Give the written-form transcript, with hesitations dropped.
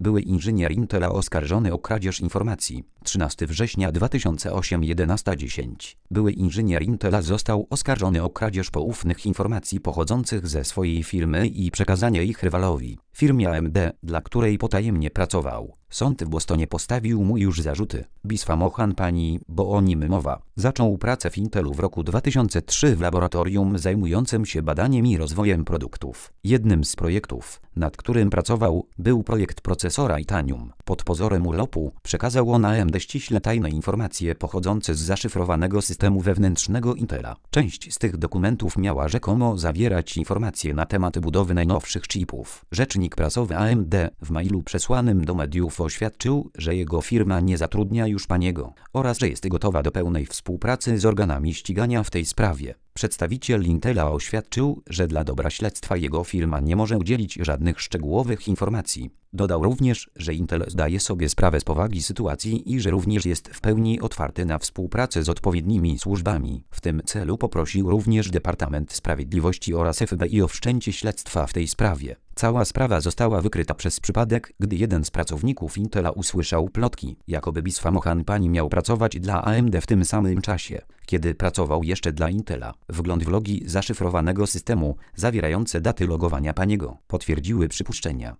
Były inżynier Intela oskarżony o kradzież informacji. 13 września 2008 11:10. Były inżynier Intela został oskarżony o kradzież poufnych informacji pochodzących ze swojej firmy i przekazanie ich rywalowi, firmie AMD, dla której potajemnie pracował. Sąd w Bostonie postawił mu już zarzuty. Biswa Mohan Pani, bo o nim mowa, zaczął pracę w Intelu w roku 2003 w laboratorium zajmującym się badaniem i rozwojem produktów. Jednym z projektów, nad którym pracował, był projekt procesora Itanium. Pod pozorem urlopu przekazał on AMD ściśle tajne informacje pochodzące z zaszyfrowanego systemu wewnętrznego Intela. Część z tych dokumentów miała rzekomo zawierać informacje na temat budowy najnowszych chipów. Rzecznik prasowy AMD w mailu przesłanym do mediów oświadczył, że jego firma nie zatrudnia już Paniego oraz że jest gotowa do pełnej współpracy z organami ścigania w tej sprawie. Przedstawiciel Intela oświadczył, że dla dobra śledztwa jego firma nie może udzielić żadnych szczegółowych informacji. Dodał również, że Intel zdaje sobie sprawę z powagi sytuacji i że również jest w pełni otwarty na współpracę z odpowiednimi służbami. W tym celu poprosił również Departament Sprawiedliwości oraz FBI o wszczęcie śledztwa w tej sprawie. Cała sprawa została wykryta przez przypadek, gdy jeden z pracowników Intela usłyszał plotki, jakoby Biswa Mohan Pani miał pracować dla AMD w tym samym czasie, kiedy pracował jeszcze dla Intela. Wgląd w logi zaszyfrowanego systemu, zawierające daty logowania Paniego, potwierdziły przypuszczenia,